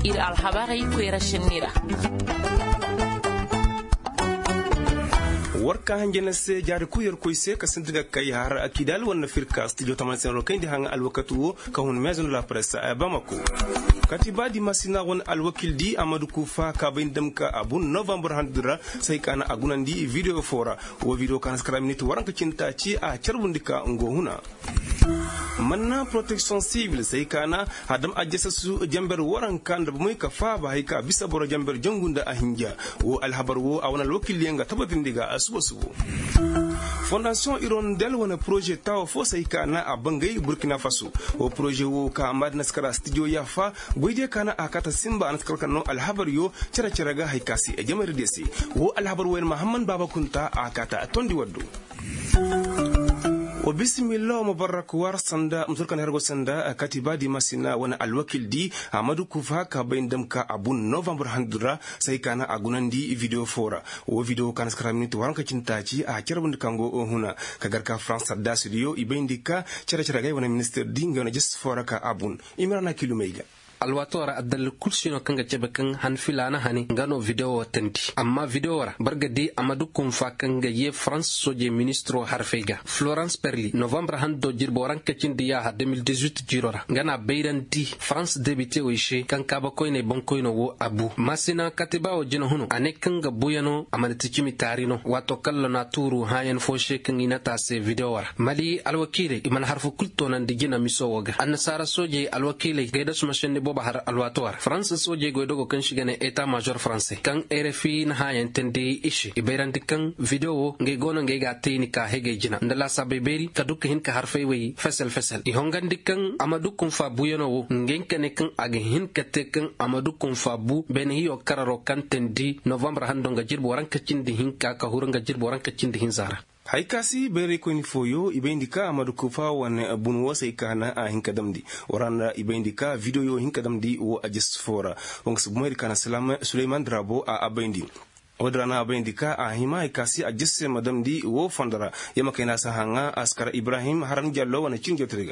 ir alhabari kwera shinira warka hanjena se jari kuyar koyse ka sindiga kay har akidal wonna firka studio tamansen ro kayndi hanga alwakatu ka hun maison la presse a Bamako katiba di masina won alwakil di Amadou Koufa ka bayndam ka abun novembre handira sai kana agunandi video fora wo video kan skra minute waranka cinta ci a charbundika ngo huna manna protection civil sai kana hadam ajjasa su jamber waran kan da muy ka fa ba haika bisa boro jamber jangunda a hinja wo alhabar wo a wonal wakil yenga tabatin diga asubo subo fondation irondel wona projet taw fo sai kana a bangay Burkina Faso o projet wo ka amad naskara studio ya fa goide kana akata simba naskar kanno alhabar yo cera ga haikasi e jamar desi wo alhabar wo Muhammad Baba Kunta akata tondi waddu wa bismillah mubarak war sanda mturkan hergo sanda katiba di masina wana alwakil di Amadou Koufa ka bayndam ka abun novembre handura sai kana agunandi video fora o video kan skra minute waranka cintaci a cerbund kango huna kagarka France da studio ibendika cera gay wana minister dinga na just fora ka abun imrana kilumeiga alwatora adal kulsino kanga cebekan han filana hani ngano video watandi amma video wara bargadi Amadou Koufa kanga ye France soje ministro harfeiga Florence Perli novembre hando jirbo ranka cindiya ha 2018 jirora ngana beiranti France débité oishe kankaba koyne bonkoyno wo abu masina katiba o jino hunu ane kanga buyano amanati cimi tarino wato kallo na turu hayen foshe kangina tase video wara mali alwakile iman harfu kulto nan digina misowoga annasara soje alwakile gaida sumashende boba har alwatwar France soje goidogo kan shigane état major français kan RFI na hayen tende ishi iberanti kan video nge gono nge ga tini ka hege jina ndala sabeberi kaduka hin ka harfai wi fesel ihongandi kan Amadou Koufa buyano wo ngenkane kan age hin kate kan Amadou Koufa bu ben hiyo kararo kan tendi novembre handonga jirbo ranka cindi hin ka huranga jirbo ranka cindi hin zara haikasi bere koni foyo ibendika Amadou Koufa wan bunwo sai kana a hinkadamdi waranda ibendika video yo hinkadamdi wo ajist fora wongs bumeri kana Suleiman Drabo a abendi odrana abendika a hima haikasi ajisse madamdi wo fondara yama kaina sahanga askara Ibrahim Haran Jallo wana cinjotriga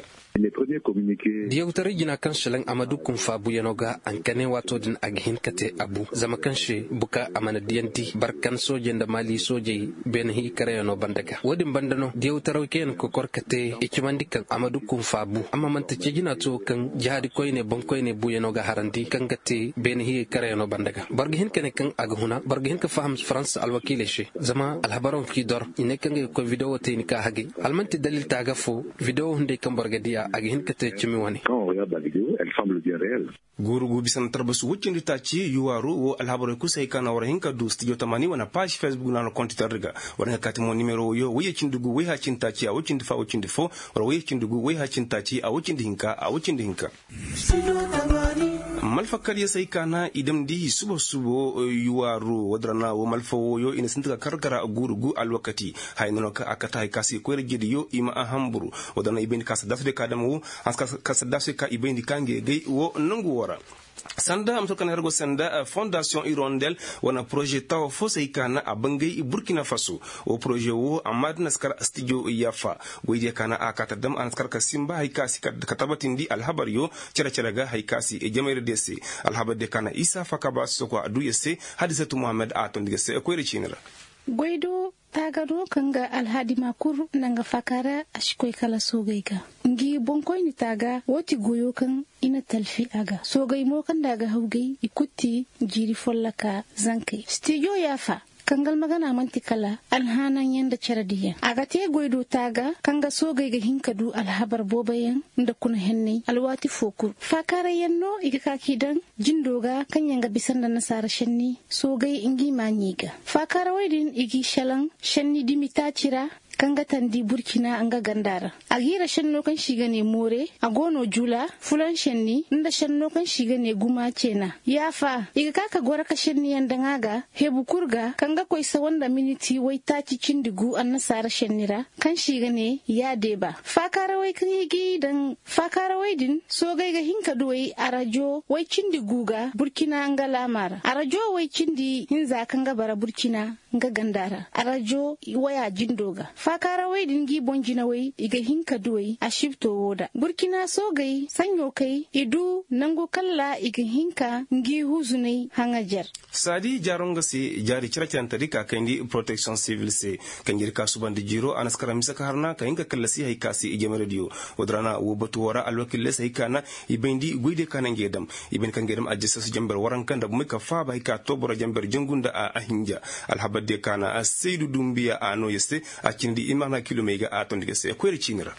diyawtari jina kan shalan Amadou Koufa buyanoga ankane wato din aghin kate abu zama kanshi buka amana diyanti barkan soje da mali soje ben hi karayano bandaga wodin bandano diyawtaro ken ko korkate ikimandikan Amadou Koufa bu amma man tace jina to kan jihadi koyne bon koyne buyanoga harandi kan gate ben hi karayano bandaga bargihin kan aghuna bargihin ka faham France alwakile shi zama alhabaron ki dor ine kan ko video te ni ka hage almanti dalil taga fo video hunde kan bargadiya aghin kate chimi wani regarde la vidéo, elle semble bien réelle. Gurugu bisan tarbasu wucindi tachi yuwaru wo alhabaro kusai kana wara hinka du studio tamani wana page Facebook na konti targa wara kati mo numero yo wiye cindugu wiye ha cintachi a wucindi fa wucindi fo wara wiye cindugu wiye ha cintachi a wucindi hinka malfakar ya sai kana idam di subo yuwaru wadrana wo malfawo yo ina sintika karkara gurugu alwakati haynano ka akata kasi ko rejidi yo ima ahamburu wadana ibindi kasa dafde kadamu kasa dafde ka ibindi kange gay wo nangu wara sanda amtokan hergo sanda fondation irondel wana projet taw fosay kana abangay Burkina Faso o projet wo amad naskar studio yafa goyde kana akata dam naskar ka simba haykasi katabatindi alhabar yo cera ga haykasi e jamaire desse alhabar de kana Isa Fakaba soko adu yesse hadisatu Muhammad aton digese ko rechinira goydo tagado kanga alhadi makur nanga fakara ashikoy kala sogayga ngi bonkoy ni taga woti goyo kan ina talfi aga sogay mo kan daga hawgay ikutti jiri follaka zankai studio yafa kangal magana manti kala alhanan yanda charadiya agate goydo taga kanga sogay ga hinkadu alhabar bobayan nda kuna henni alwati fokur fakara yanno iga kidan jindoga kanyanga bisanda nasara shenni sogay ingi manyiga fakara waydin igi shalan shenni dimita chira kanga tandi Burkina anga gandara agira shenno kan shigane more agono jula fulan shenni nda shenno kan shigane guma cena yafa iga kaka gora ka shenni yandangaga hebu kurga kanga koisa wanda miniti wai taci cindigu annasara shennira kan shigane ya deba fakara wai kan yigi dan fakara wai din so ga hinka duwai arajo wai cindigu ga Burkina anga lamara arajo wai cindi hinza kanga bara Burkina nga gandara arajo waya jindoga fakara wai dingi bonjina wai iga hinka duwai a shifto woda burkina so gai sanyo kai idu nango kalla iga hinka ngi huzunai hangajar sadi jaronga si jari chirachan tarika kandi protection civil se kanjir ka subandi jiro anaskara misaka harna ka hinka kalla si haikasi ijema radio wadrana wo batu wara alwakille sai kana ibendi guide kana ngedam iben kan ngedam ajessa su jambar waran kan da muka fa ba hika to bora jambar jangunda a ahinja alhabade kana asaidu dumbiya ano yeste a kindi imana kilomega a tondige se kweri chinira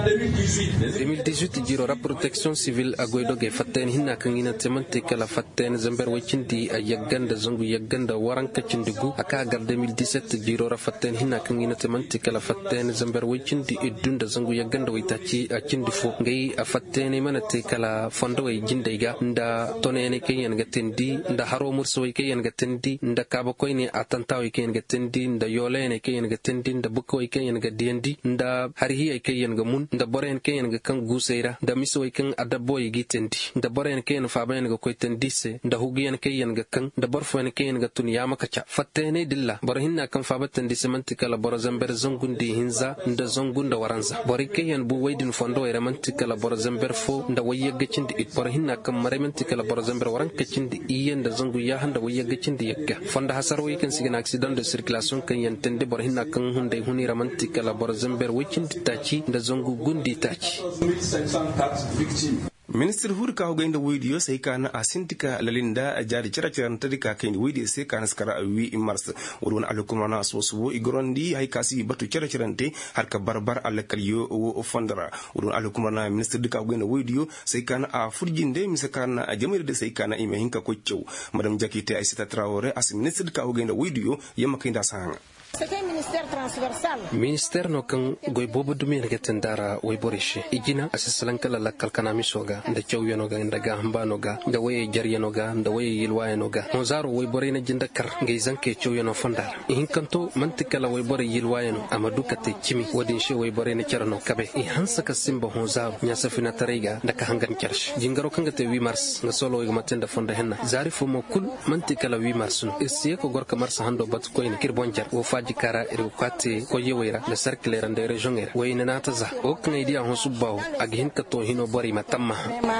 2018 jirora protection civil agoydo ge fatten hinna kangina temante kala fatten zamber wacindi a yagganda zangu yagganda waranka cindigu aka gar 2017 jirora fatten hinna kangina temante kala fatten zamber wacindi idunda zangu yagganda waitaci a cindi fo ngai a fatten manate kala fondo way jindaiga nda tonene kayen gatendi nda haro murso way kayen gatendi nda kaba koyni atantaw kayen gatendi nda yolene kayen gatendi nda bukko kayen gadiendi nda harihi kayen gamun da boren kayen ga kan guseira da miso kan adaboy gitendi da boren kayen faben ga koitendise da hugiyan kayen ga kan da borfen kayen ga tunya makacha fattene dilla borhinna kan fabatan disemantikala borazamber zongundi hinza da zongunda waranza bori kayen bu waydin fondo era mantikala borazamber fo da wayyaga cindi it borhinna kan maremantikala borazamber waranka cindi iyen da zongu ya handa wayyaga cindi yakka fonda hasaro kan sigina accident de circulation kan yantende borhinna kan hunde huni ramantikala borazamber wicindi tachi da zongu gundi tachi Minister Hurka Hogenda Widio sai kana asintika lalinda jari chirachiran tadika kendi widi sai kana skara wi imars wurun alukumana sosuwo igorondi hay kasi batu chirachirante harka barbar alakaliyo o fondara wurun alukumana minister dika Hogenda Widio sai kana a furjinde misakana a jamirde sai kana ime hinka kocho madam Jakite Aisata Traore as minister dika Hogenda Widio yamma kinda sanga ministère no kan goy bobo dumi ga tendara way borishe igina asisalan kala la kalkana misoga nda chawyo no ga ndaga hamba no ga nda way jarya no ga nda way yilwa no ga no zaro way borina jinda kar ngay zanke chawyo no fondar in kanto mantikala way bor yilwa no amadu kate chimi wadin she way borina charno kabe i hansa ka simba ho zaro nya safina tarega nda ka hangan charsh jingaro kanga te 8 mars nga solo ga matenda fonda henna zari fo mo kul mantikala 8 mars no isiye ko gorka mars hando bat koyne kirbonjar wo jikara irkwate ko yewera le cercle rande regioner wayna nataza o kan idiya ho subbaw aghin ka to hino bori matamma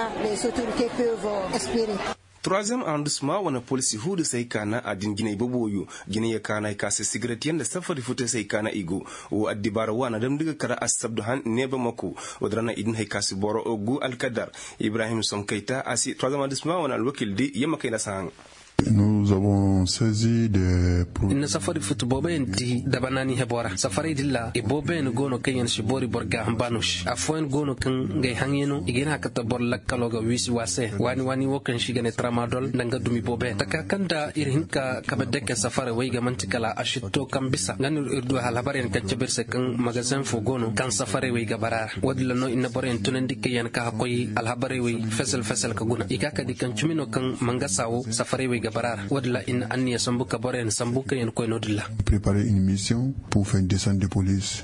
Troisième arrondissement wana polisi hudu sai kana adin gine boboyo gine ya kana ka se cigarette yanda safari fute sai kana igo o addibara wana dam diga kara asabdu han neba mako wadrana idin hay kasi boro ogu alkadar Ibrahim Somkeita asi troisième arrondissement wana alwakil di yema kayla sang. Nous avons saisi des inna safari futu boben di dabanani hebora safari dilla e boben gono kayen shibori borga hambanush afoen gono kan ngay hangeno igena kata bor lakkaloga wisi wase wani wokan shigane tramadol nanga dumi boben takakanda irhinka kabadeke safari wayga mantikala ashitto kan bisa nganu irdu halabaren kacebirse kan magazin fo gono kan safari wayga barar wadla no inna boren tunandi kayen ka koy alhabari way fesel ka guna ikaka dikan chumino kan mangasawo safari wayga barar wadla in anniya sambuka boren sambuka yen koy nodilla préparer une mission pour faire une descente de police.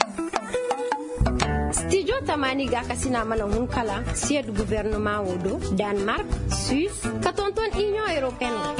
Studio Tamani ga kasina mana hunkala siège gouvernement wodo Danemark Suisse katonton Union européenne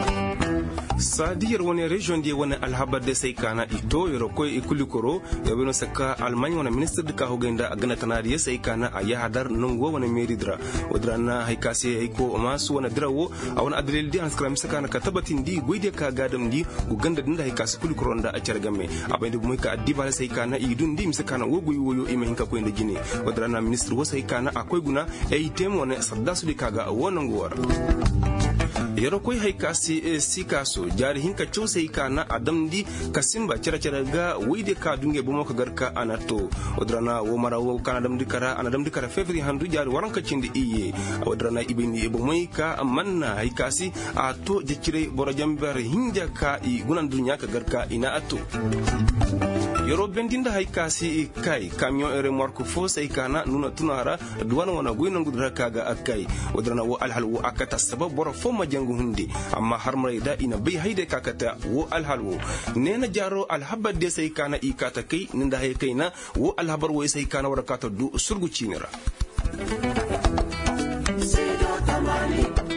Sadir woni region di woni alhabade sai kana ito yoro koy ikulikoro yobeno saka Allemagne woni ministre de Hogenda agana tanari sai kana ayahadar nongo woni meridra wadrana haykasi ayko masu woni drawo awon adrel di anskram sakana katabatin di goyde ka gadam di guganda dinda haykasi kulikoro nda a cergamme abende moy ka adibala sai kana idun di misakana wogoy woyo ime hinka ko inde jini wadrana ministre wo sai kana akoy guna ay temo woni saddasu di kaga wonango wara yaro koy haykasi sikaso jari hinka chose kana adamdi kasimba cera ga wide ka dunge bumo ka garka anato odrana wo mara wo kana adamdi kara fevri handu jari waranka cindi iye odrana ibini ebo moy ka manna haykasi ato jekire boro jambar hinja ka i gunan dunya ka garka ina ato yoro bendinda haykasi kai camion e remorque fo sai kana nuna tunara duwana wana goyna ngudra kaga akai odrana wo alhal wo akata sabab boro fo majangu hundi amma har marayda ina bai haide kakata wo alhalwo nena jaro alhabade sai kana ikata kai ninda hay kaina wo alhabar wo sai kana warakata du surgu cinira